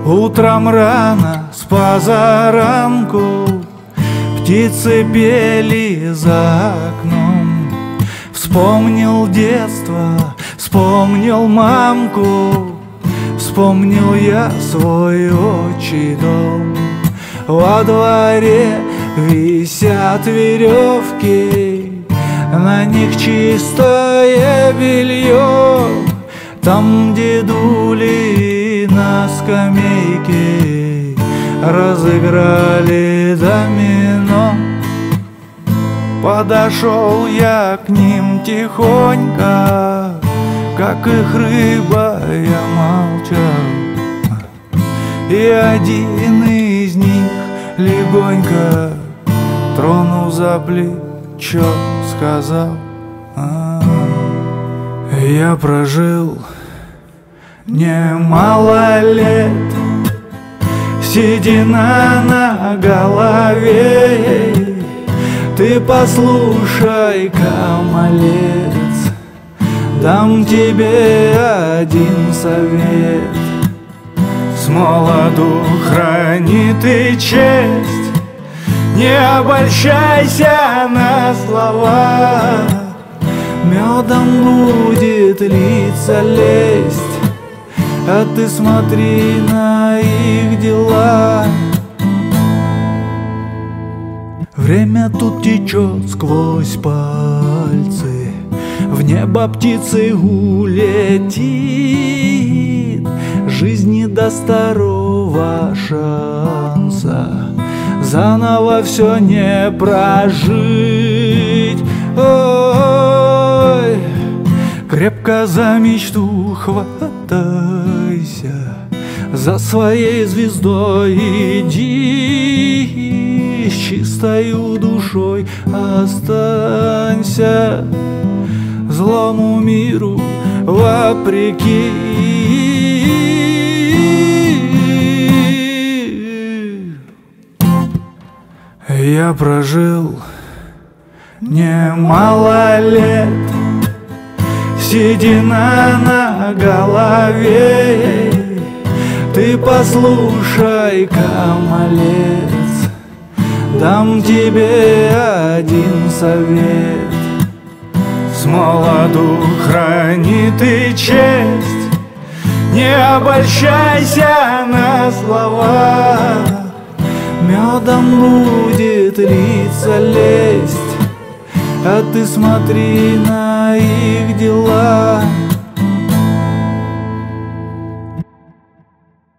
Утром рано с позаранку птицы пели за окном. Вспомнил детство, вспомнил мамку, вспомнил я свой отчий дом. Во дворе висят веревки, на них чистое белье. Там дедули на скамейке разыграли домино. Подошел я к ним тихонько, как их рыба я молчал. И один из них легонько, тронув за плечо, сказал: я прожил немало лет, седина на голове. Ты послушай-ка, малец, дам тебе один совет. Смолоду храни ты честь, не обольщайся на слова. Медом будет литься лесть, а ты смотри на их дела. Время тут течет сквозь пальцы, в небо птицей улетит. Жизнь не даст второго шанса, заново все не прожить. Ой, крепко за мечту хватайся, за своей звездой иди, с чистою душой останься, злому миру вопреки. Я прожил немало лет, седина на голове. Ты послушай-ка, малец, дам тебе один совет. Смолоду храни ты честь, не обольщайся на слова. Медом будет литься лесть, а ты смотри на их дела.